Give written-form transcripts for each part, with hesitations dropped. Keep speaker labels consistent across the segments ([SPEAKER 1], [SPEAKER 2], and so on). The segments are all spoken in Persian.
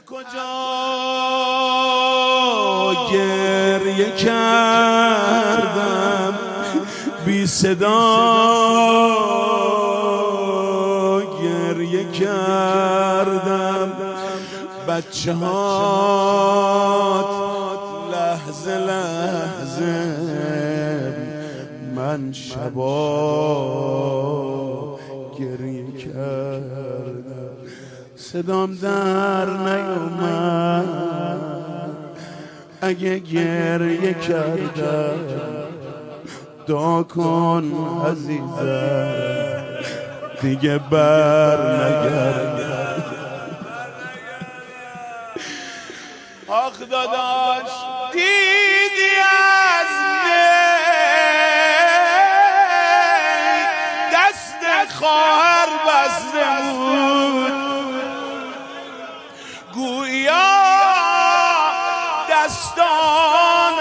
[SPEAKER 1] کجا گریه کردم بی صدا گریه کردم بچه هات لحظه لحظه من شبا گریه کردم صدام در نیومد اگه گریه کردم دعا کن عزیزم دیگه بر نگردم آخ داداش دیدی از دست خواهر بسته بود گویا دستان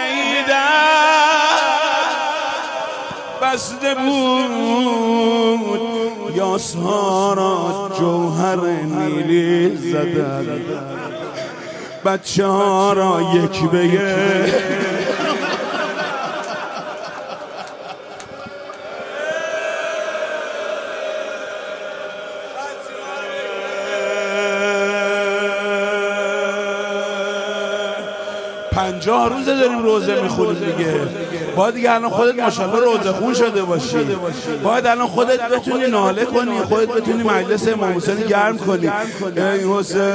[SPEAKER 1] حیدر بسته بود یاسها را جوهر نیلی زدن بچه ها را یک به یک پنجاه روزه داریم روزه میخوریم دیگه باید دیگه الان خودت ماشاءالله روزه خون شده باشی باید الان خودت بتونی ناله کنی خودت بتونی مجلس امام حسین گرم کنی ای حسین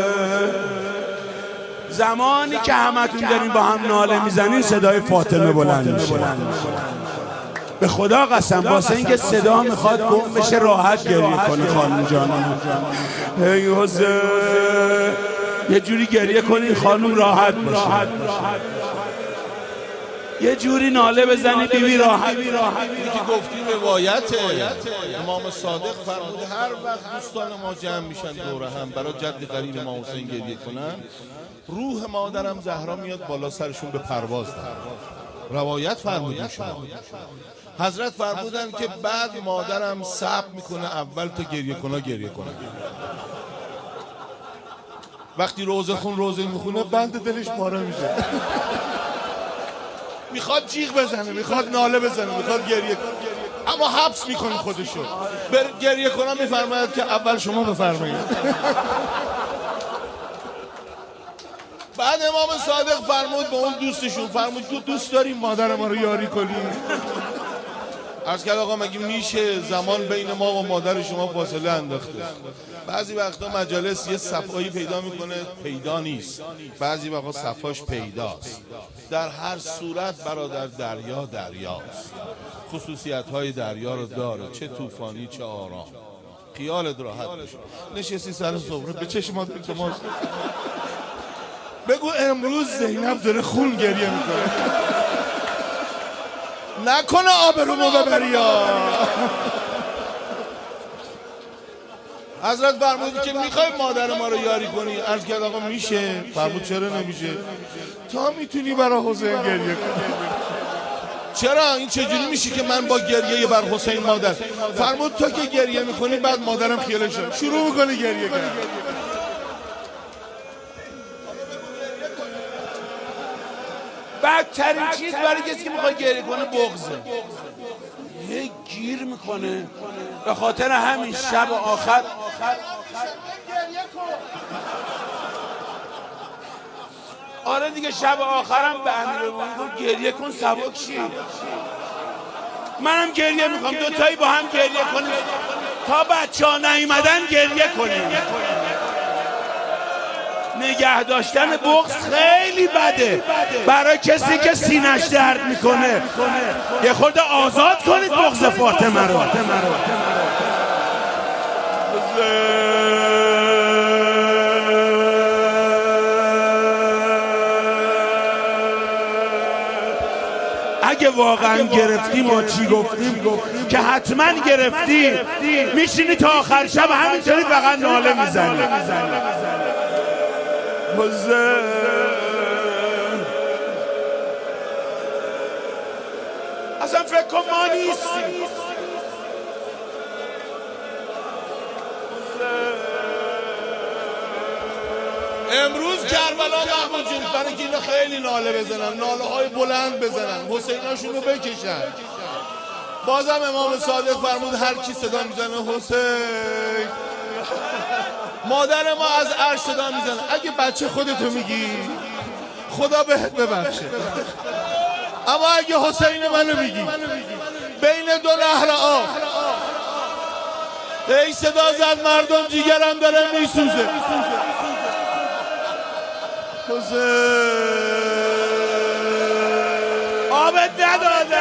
[SPEAKER 1] زمانی که همتون دارین با هم ناله میزنین صدای فاطمه بلند میشه به خدا قسم واسه اینکه صدا میخواد گم بشه راحت گریه کنه خانم جانم ای حسین یه جوری گریه کنین خانم راحت باشه یه جوری ناله بزنی بیبی راحت
[SPEAKER 2] که گفتیم روایته امام صادق فرمود هر وقت دوستان ما جمع میشن دور هم برای جد قریب امام حسین گریه کنن روح مادرم زهرا میاد بالا سرشون به پرواز در روایت فرمودین شما حضرت فرمودن که بعد مادرم صبر میکنه اول تا گریه کنه وقتی روزه میخونه بند دلش پاره میشه میخواد جیغ بزنه میخواد ناله بزنه میخواد گریه کنه اما حبس میکنه خودشو گریه کنه میفرماید که اول شما بفرمایید بعد امام صادق فرمود به اون دوستشون فرمود تو دوست داری مادر ما رو یاری کنی عرض کرد آقا مگه میشه زمان بین ما و مادر شما فاصله انداخته بعضی وقتا مجالس یه صفایی پیدا میکنه پیدا نیست بعضی وقتا صفاش پیداست در هر صورت برادر دریاست خصوصیت های دریا رو داره چه طوفانی چه آرام خیالت راحت بشه نشستی سر صبح به چشمات التماس بگو امروز زینب داره خون گریه میکنه نکنه آبرومو ببری یا حضرت فرمود که میخوای مادر ما رو یاری کنی عرض کرد آقا میشه فرمود چرا نمیشه تا میتونی برای حسین گریه کنی چرا این چجوری میشه که من با گریه بر حسین مادر فرمود تو که گریه میکنی بعد مادرم خیالش شروع میکنی گریه کنی
[SPEAKER 1] بدترین چیز برای کسی که میخواد گریه کنه بغضه یه گیر میکنه به خاطر همین شب آخر آره دیگه شب آخرم به امیرالمومنین گفت گریه کن سبک شی منم گریه میکنم دوتایی با هم گریه کنیم تا بچه ها نیومدن گریه کنیم نگه داشتن بغض خیلی بده برای کسی که سینش درد میکنه یه خورده آزاد کنید بغض فاطمه رو اگه واقعا گرفتی ما چی گفتیم که حتما گرفتی میشینی تا آخر شب همینطوری فقط ناله میزنی اصلا فکر کن ما نیستیم
[SPEAKER 2] امروز کربلا محمود جون برای که اینا خیلی ناله بزنن، ناله های بلند بزنن، حسیناشون رو بکشن. بازم امام صادق فرمود هر کی صدا میزنه حسین، مادر ما از عرش صدا میزنه. اگه بچه خودتو میگی خدا بهت ببخشه، اما اگه حسین منو میگی بین دو نهر آب ای صدا زد مردم جیگرم داره میسوزه. حسین
[SPEAKER 1] آبت نداده.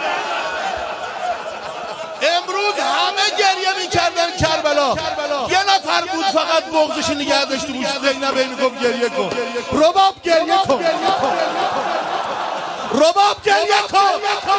[SPEAKER 2] امروز همه گریه میکردن کربلا، یه نفر بود فقط بغضش نگه داشت تو گوش زینب میگفت گریه کن. رباب گریه کن، رباب گریه کن.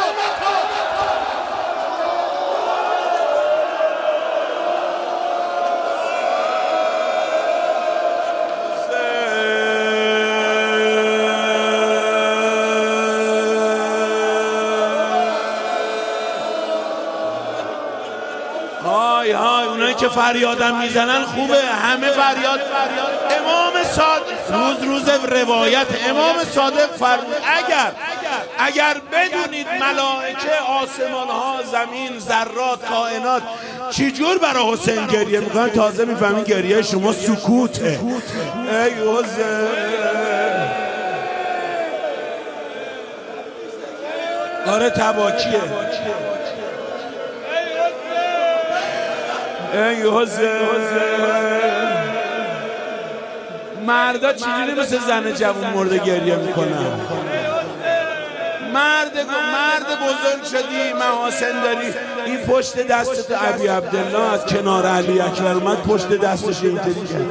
[SPEAKER 1] های های اونایی که فریادم میزنن خوبه، همه فریاد. امام صادق روز روایت امام صادق فرمود اگر بدونید ملائکه آسمان ها زمین ذرات کائنات چجور برای حسین گریه میکنن تازه میفهمین گریه شما سکوته. ای حسین آره تباکیه. ای حسین مردا چجوری مثل زن جوون مرده گریه میکنن؟ مرد بزرگ شدی، محاسن داری، این پشت دستت ابی عبدالله از کنار علی اکبر اومد پشت دستش اینطوری کرد.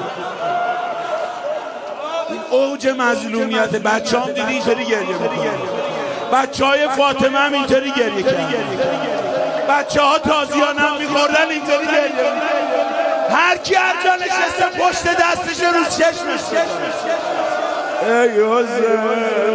[SPEAKER 1] این اوج مظلومیت. بچه هم دیدی اینطوری گریه میکنن، بچه های فاطمه هم اینطوری گریه کرد، بچه ها تازیان هم میخوردن اینطوری گریه میکنن. هر کی هر جا نشسته پشت دستش رو چشمش. ای حسین